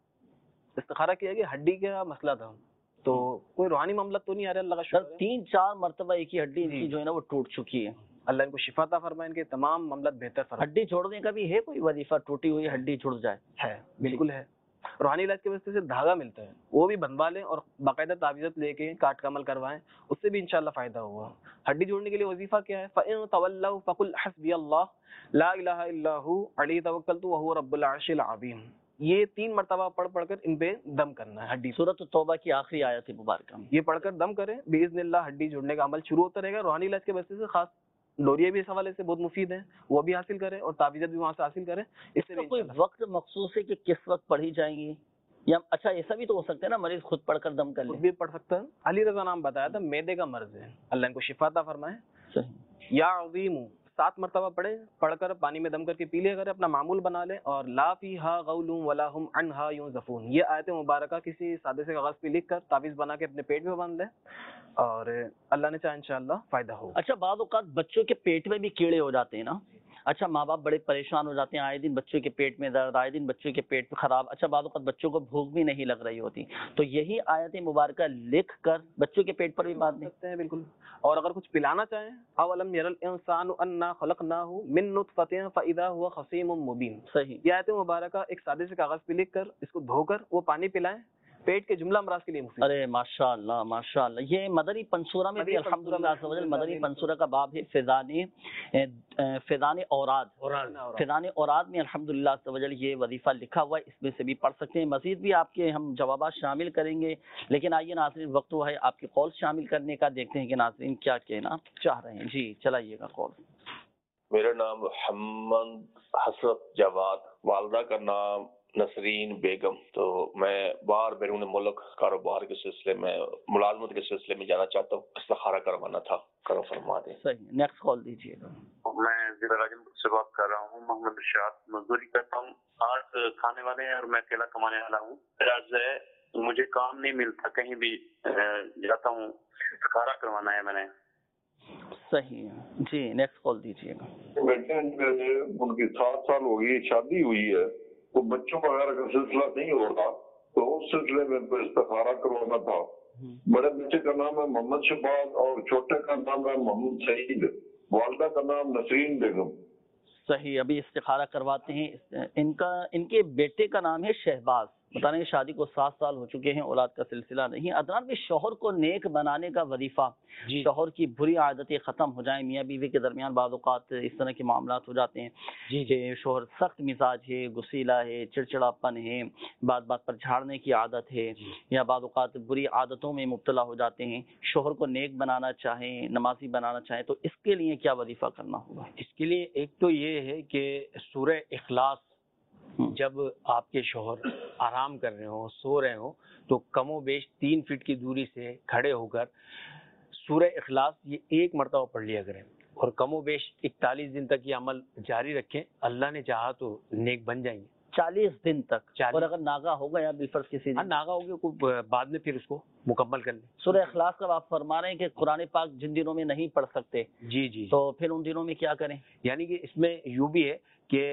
استخارہ کیا کہ ہڈی کا مسئلہ تھا تو کوئی روحانی معاملہ تو نہیں آ رہا، اللہ کا شکر ہے تین چار مرتبہ ایک ہی ہڈی ان کی جو ہے نا وہ ٹوٹ چکی ہے. اللہ ان کو شفا عطا فرمائے، ان کے تمام معاملات بہتر فرمائے. ہڈی چھوڑنے کا بھی ہے کوئی وظیفہ، ٹوٹی ہوئی ہڈی چھوڑ جائے؟ ہے بالکل ہے. روحانی علاج کے واسطے سے دھاگا ملتا ہے، وہ بھی بنوا لیں اور باقاعدہ تعویذات لے کے کاٹ کا عمل کروائیں، اس سے بھی انشاءاللہ فائدہ ہوگا. ہڈی جوڑنے کے لیے وظیفہ کیا ہے؟ فَإِن تَوَلَّوْا فَقُلْ حَسْبِيَ اللَّهُ لَا إِلَٰهَ إِلَّا هُوَ عَلَيْهِ تَوَكَّلْتُ وَهُوَ رَبُّ الْعَرْشِ الْعَظِيمِ. یہ تین مرتبہ پڑھ پڑھ کر ان پہ دم کرنا ہے. ہڈی سورۃ توبہ کی آخری آیت مبارکہ یہ پڑھ کر دم کریں، باذن اللہ ہڈی جوڑنے کا عمل شروع ہوتا رہے گا. روحانی علاج کے واسطے سے خاص ڈوریے بھی اس حوالے سے بہت مفید ہیں، وہ بھی حاصل کریں اور تعویذات بھی وہاں سے حاصل کریں. اس سے کوئی وقت مخصوص ہے کہ کس وقت پڑھی جائیں گی، یا اچھا ایسا بھی تو ہو سکتا ہے نا مریض خود پڑھ کر دم کر لے؟ خود بھی پڑھ سکتا ہے. علی رضا نام بتایا تھا، میدے کا مرض ہے، اللہ ان کو شفا عطا فرمائے. یا عظیم سات مرتبہ پڑھے، پڑھ کر پانی میں دم کر کے پی لیا کرے، اپنا معمول بنا لیں. اور لا فیہا غول ولا هم عنہا ینزفون، یہ آیت مبارکہ کسی سادے سے کاغذ پہ لکھ کر تعویذ بنا کے اپنے پیٹ میں باندھ لیں اور اللہ نے چاہا انشاءاللہ فائدہ ہو. اچھا بعض اوقات بچوں کے پیٹ میں بھی کیڑے ہو جاتے ہیں نا، اچھا ماں باپ بڑے پریشان ہو جاتے ہیں، آئے دن بچوں کے پیٹ میں درد، آئے دن بچوں کے پیٹ میں خراب، اچھا بعض اوقات بچوں کو بھوک بھی نہیں لگ رہی ہوتی، تو یہی آیت مبارکہ لکھ کر بچوں کے پیٹ پر بھی باندھ سکتے ہیں بالکل. اور اگر کچھ پلانا چاہیں، اولم یرى الانسان انا خلقناه من نطفة فاذا هو خصيم مبين، صحیح. یہ آیت مبارکہ ایک سادے سے کاغذ پہ لکھ کر اس کو دھو کر وہ پانی پلائیں، پیٹ کے جملہ امراض کے لیے مفید. ارے ماشاء اللہ ماشاء اللہ. یہ مدنی پنصورہ میں بھی الحمدللہ مدنی پنصورہ کا باب ہے، فیضان فیضان اوراد فیضان اوراد میں الحمدللہ یہ وظیفہ لکھا ہوا ہے، اس میں سے بھی پڑھ سکتے ہیں. مزید بھی آپ کے ہم جوابات شامل کریں گے، لیکن آئیے ناظرین وقت ہوا ہے آپ کے کال شامل کرنے کا، دیکھتے ہیں کہ ناظرین کیا کہنا چاہ رہے ہیں. جی چلائیے گا کال. میرا نام محمد حسرت جواد، والدہ کا نام نسرین بیگم. تو میں باہر بیرون ملک کاروبار کے سلسلے میں، ملازمت کے سلسلے میں جانا چاہتا ہوں، استخارہ کروانا تھا، کرو فرما دیں. صحیح، نیکسٹ کال دیجیے گا. میں ضلع راجن پور سے بات کر رہا ہوں، محمد ارشاد. مزدوری کرتا ہوں، آٹھ کھانے والے ہیں اور میں اکیلا کمانے والا ہوں. عرض ہے مجھے کام نہیں ملتا، کہیں بھی جاتا ہوں، استخارہ کروانا ہے میں نے. صحیح ہے جی، نیکسٹ کال دیجیے گا. بیٹے ان کی سات سال ہو گئی، شادی ہوئی ہے، تو بچوں وغیرہ کا سلسلہ نہیں ہو رہا، تو اس سلسلے میں استخارہ کروانا تھا. بڑے بیٹے کا نام ہے محمد شفاعت اور چھوٹے کا نام ہے محمد سعید، والدہ کا نام نسرین بیگم. صحیح، ابھی استخارہ کرواتے ہیں. ان کا ان کے بیٹے کا نام ہے شہباز، بتانے کہ شادی کو سات سال ہو چکے ہیں، اولاد کا سلسلہ نہیں. عدنان میں شوہر کو نیک بنانے کا وظیفہ، جی شوہر کی بری عادتیں ختم ہو جائیں. میاں بیوی کے درمیان بعض اوقات اس طرح کے معاملات ہو جاتے ہیں جی کہ شوہر سخت مزاج ہے، غصیلا ہے، چڑچڑاپن ہے، بات بات پر جھاڑنے کی عادت ہے، یا بعض اوقات بری عادتوں میں مبتلا ہو جاتے ہیں. شوہر کو نیک بنانا چاہیں، نمازی بنانا چاہیں، تو اس کے لیے کیا وظیفہ کرنا ہوگا؟ اس کے لیے ایک تو یہ ہے کہ سورہ اخلاص جب آپ کے شوہر آرام کر رہے ہوں، سو رہے ہوں، تو کم و بیش تین فٹ کی دوری سے کھڑے ہو کر سورہ اخلاص یہ ایک مرتبہ پڑھ لیا کریں، اور کم و بیش اکتالیس دن تک یہ عمل جاری رکھیں. اللہ نے چاہا تو نیک بن جائیں گے. چالیس دن تک. اور اگر ناگا ہو گیا بالفرض کسی ہاں ناگا ہو گیا کوئی بعد میں پھر اس کو مکمل کر لیں. سورہ اخلاص کا آپ فرما رہے ہیں کہ قرآن پاک جن دنوں میں نہیں پڑھ سکتے، جی جی تو پھر ان دنوں میں کیا کریں؟ یعنی کہ اس میں یوں بھی ہے کہ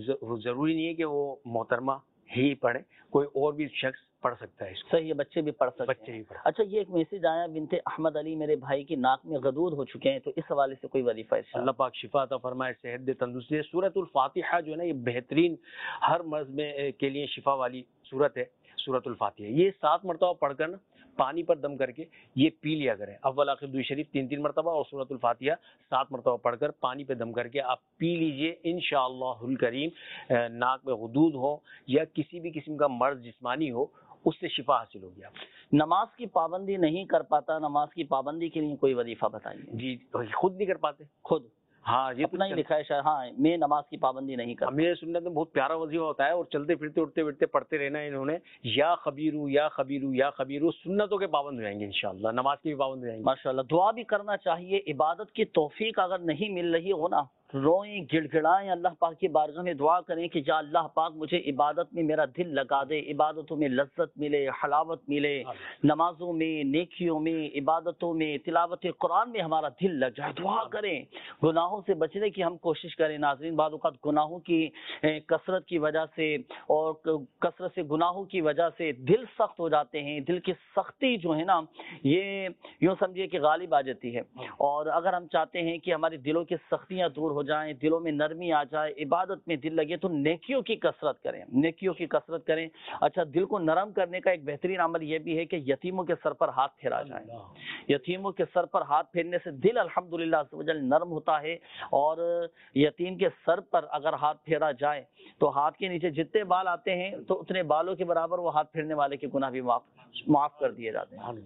ضروری نہیں ہے کہ وہ محترمہ ہی پڑھے، کوئی اور بھی شخص پڑھ سکتا ہے. صحیح ہے، بچے بھی پڑھ سکتے بچے ہیں. بھی پڑھ. اچھا، یہ ایک میسج آیا، بنت احمد علی میرے بھائی کی ناک میں غدود ہو چکے ہیں، تو اس حوالے سے کوئی وظیفہ ہے؟ اللہ پاک شفا عطا فرمائے، صحت دے، تندرستی دے. سورۃ الفاتحہ جو ہے نا یہ بہترین ہر مرض میں کے لیے شفا والی سورت ہے. سورۃ الفاتحہ یہ سات مرتبہ پڑھ کر نا پانی پر دم کر کے یہ پی لیا کریں. اول آخر دوئی شریف تین تین مرتبہ اور سورۃ الفاتحہ سات مرتبہ پڑھ کر پانی پہ دم کر کے آپ پی لیجئے. انشاءاللہ الکریم ناک میں غدود ہو یا کسی بھی قسم کا مرض جسمانی ہو اس سے شفا حاصل ہوگی. آپ نماز کی پابندی نہیں کر پاتا، نماز کی پابندی کے لیے کوئی وظیفہ بتائیے. جی خود نہیں کر پاتے. خود ہاں یہ اپنا ہی لکھا ہے شاید. ہاں میں نماز کی پابندی نہیں کرتا. میرے سنت میں بہت پیارا وظیفہ ہوتا ہے، اور چلتے پھرتے اٹھتے بیٹھتے پڑھتے رہنا ہے انہوں نے. یا خبیرو یا خبیرو یا خبیرو. سنتوں کے پابند ہو جائیں گے انشاءاللہ، نماز کے بھی پابند ہو جائیں گے ماشاءاللہ. دعا بھی کرنا چاہیے. عبادت کی توفیق اگر نہیں مل رہی ہو نا، روئیں گڑ گڑائیں، اللہ پاک کی بارگاہ میں دعا کریں کہ یا اللہ پاک مجھے عبادت میں میرا دل لگا دے، عبادتوں میں لذت ملے، حلاوت ملے، نمازوں میں، نیکیوں میں، عبادتوں میں، تلاوت قرآن میں ہمارا دل لگ جائے. دعا کریں. گناہوں سے بچنے کی ہم کوشش کریں. ناظرین، بعض اوقات گناہوں کی کثرت کی وجہ سے اور کثرت سے گناہوں کی وجہ سے دل سخت ہو جاتے ہیں. دل کی سختی جو ہے نا یہ یوں سمجھیے کہ غالب آ جاتی ہے. اور اگر ہم چاہتے ہیں کہ ہمارے دلوں کی سختیاں دور ہو جائیں، دلوں میں نرمی آ جائے، عبادت میں دل لگے، تو نیکیوں کی کثرت کریں. نیکیوں کی کثرت کریں. اچھا، دل کو نرم کرنے کا ایک بہترین عمل یہ بھی ہے کہ یتیموں کے سر پر ہاتھ پھیرا جائے. یتیموں کے سر پر ہاتھ پھیرنے سے دل الحمدللہ عز و جل نرم ہوتا ہے. اور یتیم کے سر پر اگر ہاتھ پھیرا جائے تو ہاتھ کے نیچے جتنے بال آتے ہیں تو اتنے بالوں کے برابر وہ ہاتھ پھیرنے والے کے گناہ بھی معاف معاف کر دیے جاتے ہیں.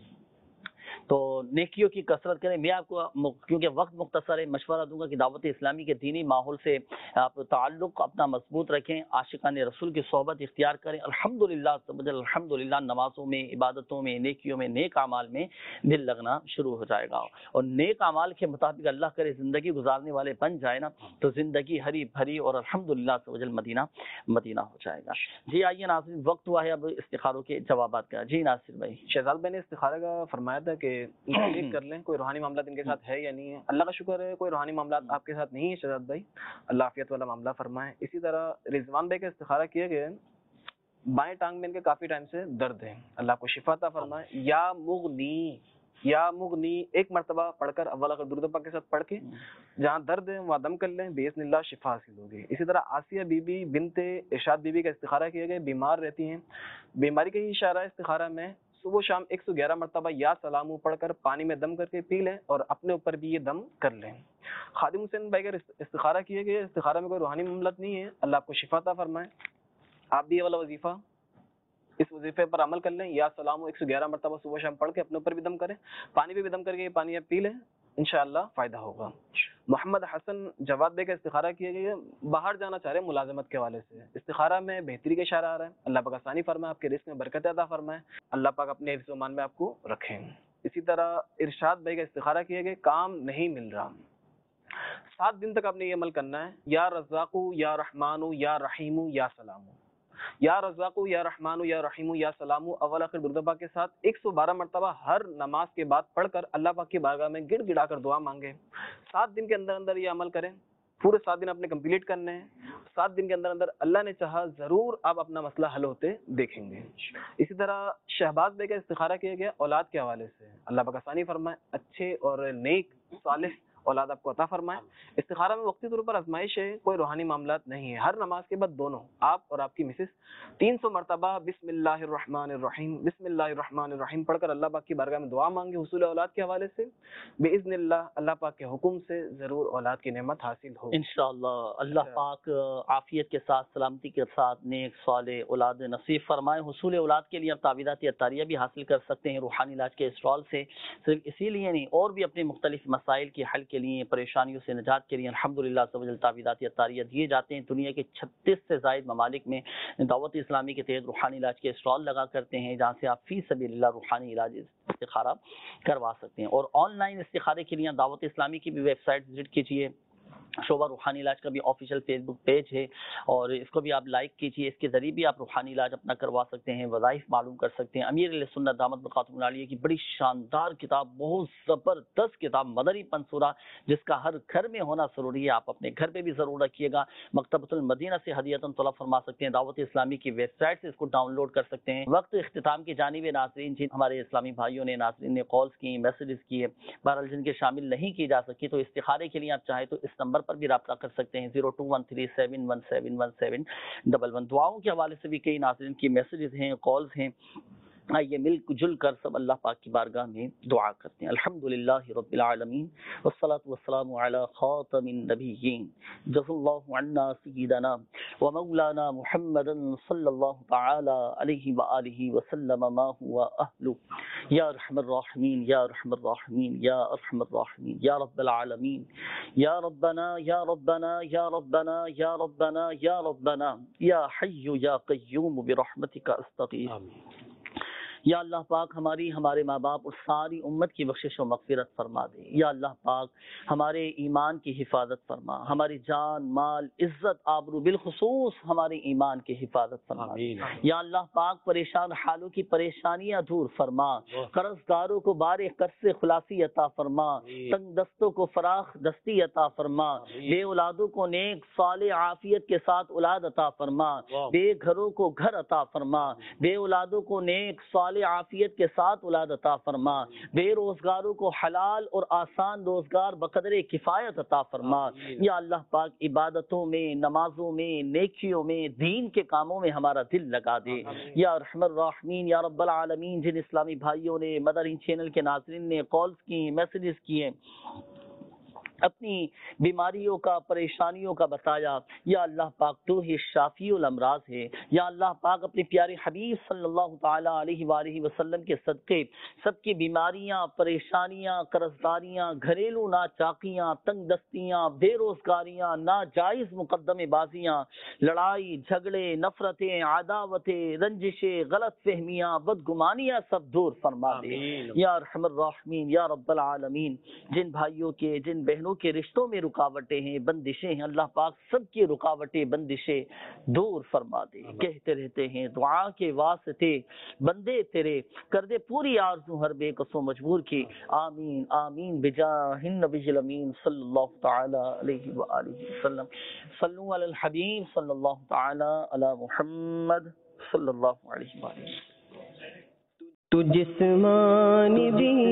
تو نیکیوں کی کثرت کریں. میں آپ کو کیونکہ وقت مختصر ہے مشورہ دوں گا کہ دعوت اسلامی کے دینی ماحول سے آپ تعلق اپنا مضبوط رکھیں، عاشقان رسول کی صحبت اختیار کریں. الحمدللہ الحمدللہ نمازوں میں، عبادتوں میں، نیکیوں میں، نیک اعمال میں دل لگنا شروع ہو جائے گا. اور نیک اعمال کے مطابق اللہ کرے زندگی گزارنے والے بن جائے نا تو زندگی ہری بھری اور الحمدللہ مدینہ مدینہ ہو جائے گا. جی آئیے ناظرین، وقت ہوا ہے اب استخاروں کے جوابات کا. جی ناصر بھائی. شہزاد بھائی نے استخارہ کا فرمایا تھا کہ کر لیں کوئی روحانی معاملات ان کے ساتھ ہے یا نہیں ہے. اللہ کا شکر ہے کوئی روحانی معاملات آپ کے ساتھ نہیں ہے شہزاد بھائی، اللہ عافیت والا معاملہ فرمائے. اسی طرح رضوان بھائی کا استخارہ کیا گیا ہے، بائیں ٹانگ میں ان کے کافی ٹائم سے درد ہے، اللہ کو شفا عطا فرمائے. یا مغنی یا مغنی ایک مرتبہ پڑھ کر اول آخر درود پاک کے ساتھ پڑھ کے جہاں درد ہے وہاں دم کر لیں، باذن اللہ شفا حاصل ہوگی. اسی طرح آسیہ بی بی بنت ارشاد بی بی کا استخارہ کیا گیا، بیمار رہتی ہیں، بیماری کا ہی اشارہ استخارہ میں صبح شام ایک سو گیارہ مرتبہ یا سلام پڑھ کر پانی میں دم کر کے پی لیں اور اپنے اوپر بھی یہ دم کر لیں. خادم حسین بھائی کا استخارہ کیے گئے، استخارہ میں کوئی روحانی معاملات نہیں ہے، اللہ آپ کو شفا عطا فرمائے. آپ بھی یہ والا وظیفہ اس وظیفے پر عمل کر لیں، یا سلام ایک سو گیارہ مرتبہ صبح شام پڑھ کے اپنے اوپر بھی دم کریں، پانی پہ بھی دم کر کے یہ پانی آپ پی لیں، انشاءاللہ فائدہ ہوگا. محمد حسن جواد بے کا استخارہ کیے گئے، باہر جانا چاہ رہے ہیں ملازمت کے حوالے سے، استخارہ میں بہتری کا اشارہ آ رہا ہے. اللہ پاک آسانی فرمائے، آپ کے رزق میں برکت عطا فرمائے، اللہ پاک اپنے حفظ و امان میں آپ کو رکھیں. اسی طرح ارشاد بھائی کا استخارہ کیے گئے، کام نہیں مل رہا، سات دن تک آپ نے یہ عمل کرنا ہے. یا رزاقو یا رحمانو یا رحیمو یا سلامو، یا رزاقو یا رحمانو یا رحیمو یا سلامو اول آخر درود پاک کے ساتھ ایک سو بارہ مرتبہ ہر نماز کے بعد پڑھ کر اللہ پاک کی بارگاہ میں گڑ گڑا کر دعا مانگے. سات دن کے اندر اندر یہ عمل کریں، پورے سات دن اپنے کمپلیٹ کرنے ہیں. سات دن کے اندر اندر اللہ نے چاہا ضرور آپ اپنا مسئلہ حل ہوتے دیکھیں گے. اسی طرح شہباز بے کا استخارہ کیا گیا اولاد کے حوالے سے، اللہ پاک آسانی فرمائے، اچھے اور نیک صالح اولاد آپ کو عطا فرمائے. استخارہ میں وقتی طور پر آزمائش ہے, کوئی روحانی معاملات نہیں ہے. ہر نماز کے بعد دونوں آپ اور آپ کی مسز تین سو مرتبہ بسم اللہ الرحمن الرحیم بسم اللہ الرحمن الرحیم پڑھ کر اللہ پاک کی بارگاہ میں دعا مانگے حصول اولاد کے حوالے سے. باذن اللہ اللہ پاک کے حکم سے ضرور اولاد کی نعمت حاصل ہو انشاءاللہ. اللہ پاک عافیت کے ساتھ, سلامتی کے ساتھ نیک صالح اولاد نصیب فرمائے. حصول اولاد کے لیے آپ تعویذات عطاریہ بھی حاصل کر سکتے ہیں روحانی علاج کے اسٹال سے. صرف اسی لیے نہیں, اور بھی اپنے مختلف مسائل کے حل کے لیے, پریشانیوں سے نجات کے لیے الحمدللہ تعویذات عطاریہ دیے جاتے ہیں. دنیا کے چھتیس سے زائد ممالک میں دعوت اسلامی کے تحت روحانی علاج کے اسٹال لگا کرتے ہیں, جہاں سے آپ فی سبیل اللہ روحانی علاج استخارہ کروا سکتے ہیں. اور آن لائن استخارے کے لیے دعوت اسلامی کی بھی ویب سائٹ وزٹ کیجیے. شعبہ روحانی علاج کا بھی آفیشیل فیس بک پیج ہے, اور اس کو بھی آپ لائک کیجیے. اس کے ذریعے بھی آپ روحانی علاج اپنا کروا سکتے ہیں, وظائف معلوم کر سکتے ہیں. امیر علیہ سنت دامت برکاتہم العالیہ کی بڑی شاندار کتاب, بہت زبردست کتاب مدنی پنصورہ, جس کا ہر گھر میں ہونا ضروری ہے. آپ اپنے گھر پہ بھی ضرور رکھیے گا. مکتبۃ المدینہ سے ہدیۃً طلب فرما سکتے ہیں. دعوت اسلامی کی ویب سائٹ سے اس کو ڈاؤن لوڈ کر سکتے ہیں. وقت اختتام کی جانب ناظرین, جن ہمارے اسلامی بھائیوں نے ناظرین نے کالز کی, میسیجز کیے, بہرحال جن کے شامل نہیں کی جا سکی, تو استخارے کے لیے آپ چاہیں تو اس نمبر پر بھی رابطہ کر سکتے ہیں, zero two one three seven one seven one seven double one. دعاؤں کے حوالے سے بھی کئی ناظرین کی میسیجز ہیں, کالز ہیں. آئیے مل جل کر سب اللہ پاک کی بارگاہ میں دعا کرتے ہیں. الحمدللہ رب العالمین والصلاة والسلام علی خاتم النبیین جزا اللہ عنا سیدنا و مولانا محمد صلی اللہ تعالی علیہ وآلہ وسلم ما هو اہلہ. یا ارحم الراحمین یا ارحم الراحمین یا ارحم الراحمین یا رب العالمین. یا ربنا یا ربنا یا ربنا یا ربنا یا ربنا یا حی یا قیوم برحمتک استغیث. یا اللہ پاک ہماری, ہمارے ماں باپ اور ساری امت کی بخشش و مغفرت فرما دے. یا اللہ پاک ہمارے ایمان کی حفاظت فرما, ہماری جان مال عزت آبرو بالخصوص ہمارے ایمان کی حفاظت فرما. یا اللہ پاک پریشان حالوں کی پریشانیاں دور فرما, قرض داروں کو بار قرض سے خلاصی عطا فرما, تنگ دستوں کو فراخ دستی عطا فرما, بے اولادوں کو نیک صالح عافیت کے ساتھ اولاد عطا فرما, بے گھروں کو گھر عطا فرما, بے اولادوں کو نیک صالح عافیت کے ساتھ اولاد عطا فرما, بے روزگاروں کو حلال اور آسان روزگار بقدر کفایت عطا فرما. یا اللہ پاک عبادتوں میں, نمازوں میں, نیکیوں میں, دین کے کاموں میں ہمارا دل لگا دے. یا ارحم الراحمین یا رب العالمین, جن اسلامی بھائیوں نے, مدنی چینل کے ناظرین نے کالز کی, میسیجز کیے, اپنی بیماریوں کا, پریشانیوں کا بتایا, یا اللہ پاک تو ہی شافی الامراض ہے. یا اللہ پاک اپنے پیارے حبیب صلی اللہ تعالی علیہ وآلہ وسلم کے صدقے سب کی بیماریاں, پریشانیاں, قرضداریاں, گھریلو ناچاکیاں, تنگ دستیاں, بے روزگاریاں, ناجائز مقدمے بازیاں, لڑائی جھگڑے, نفرتیں, عداوتیں, رنجشیں, غلط فہمیاں, بدگمانیاں سب دور فرما دے. یا ارحم الراحمین یا رب العالمین, جن بھائیوں کے, جن بہنوں کے رشتوں میں رکاوٹیں ہیں, بندشیں ہیں, اللہ پاک سب کی رکاوٹیں بندشیں دور فرما دے. کہتے رہتے ہیں دعا کے واسطے بندے تیرے, کر دے پوری آرزو ہر بے کس و مجبور کی. آمین آمین بجاہ النبی الامین صلی اللہ تعالی علیہ وآلہ وسلم. صلو علی الحبیب صلی اللہ تعالی علی محمد صلی اللہ علیہ وآلہ وسلم. تو جسمانی بھی